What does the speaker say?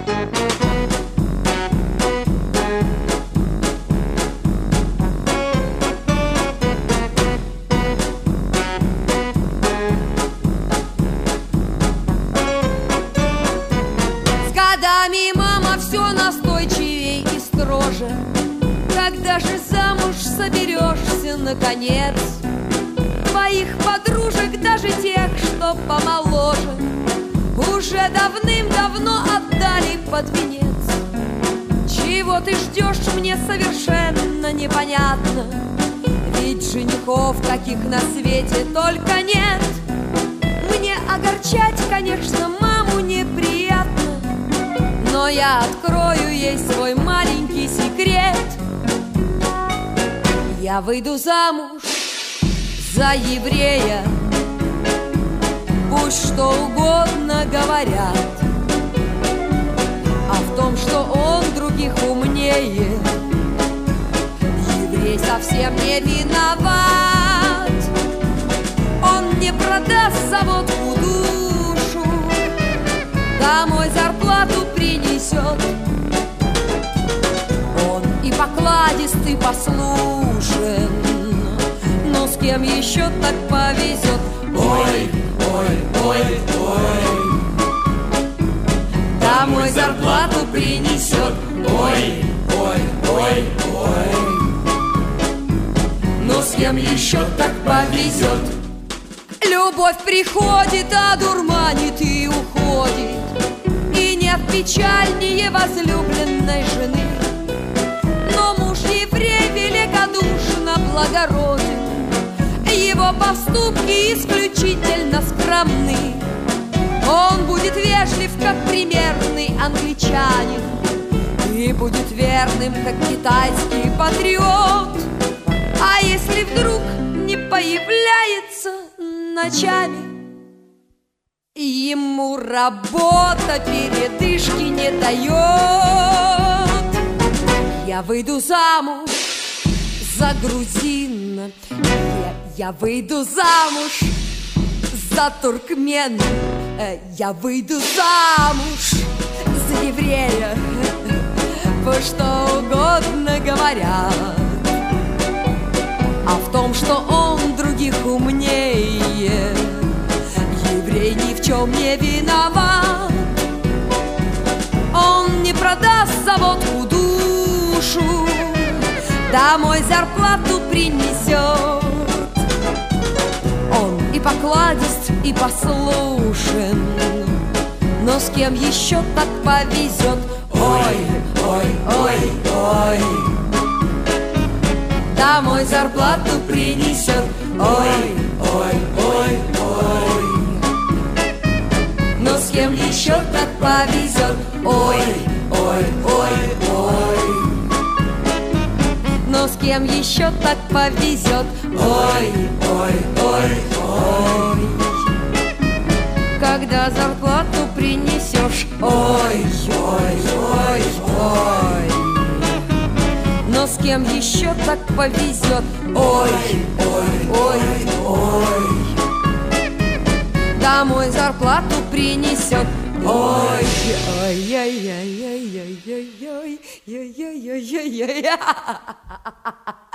Годами мама все настойчивей и строже. Когда же замуж соберешься, наконец? Твоих подружек, даже тех, что помоложе, уже давным-давно отдали под венец. Чего ты ждешь, мне совершенно непонятно, ведь женихов таких на свете только нет. Мне огорчать, конечно, маму неприятно, но я открою ей свой маленький секрет. Я выйду замуж за еврея, пусть что угодно говорят, а в том, что он других умнее, еврей совсем не виноват. Он не продаст заводку душу, домой зарплату принесет. Он и покладист, и послушен, но с кем еще так повезет? Ой, ой, ой, ой, домой зарплату принесет. Ой, ой, ой, ой, но с кем еще так повезет? Любовь приходит, одурманит и уходит, и нет печальнее возлюбленной жены. Но муж еврей великодушно благороден, его поступки исключительно скромны. Он будет вежлив, как примерный англичанин, и будет верным, как китайский патриот. А если вдруг не появляется ночами, ему работа передышки не дает. Я выйду замуж за грузина, я выйду замуж за туркмена, я выйду замуж за еврея, пусть что угодно говорят, а в том, что он других умнее, еврей ни в чем не виноват. Он не продаст заводку душу, домой зарплату принесет. Он и покладист, и послушен, но с кем еще так повезет? Ой, ой, ой, ой, домой зарплату принесет. Ой, ой, ой, ой, но с кем еще так повезет? Ой, ой, ой, ой, но с кем еще так повезет? Ой, ой, ой, ой, когда зарплату принесешь? Ой, ой, ой, ой, но с кем еще так повезет? Ой, ой, ой, ой, домой зарплату принесет. Ой, ой, ой, ой, ой, ой, ой, ой, ой, ой, ой, ой, ой, ой.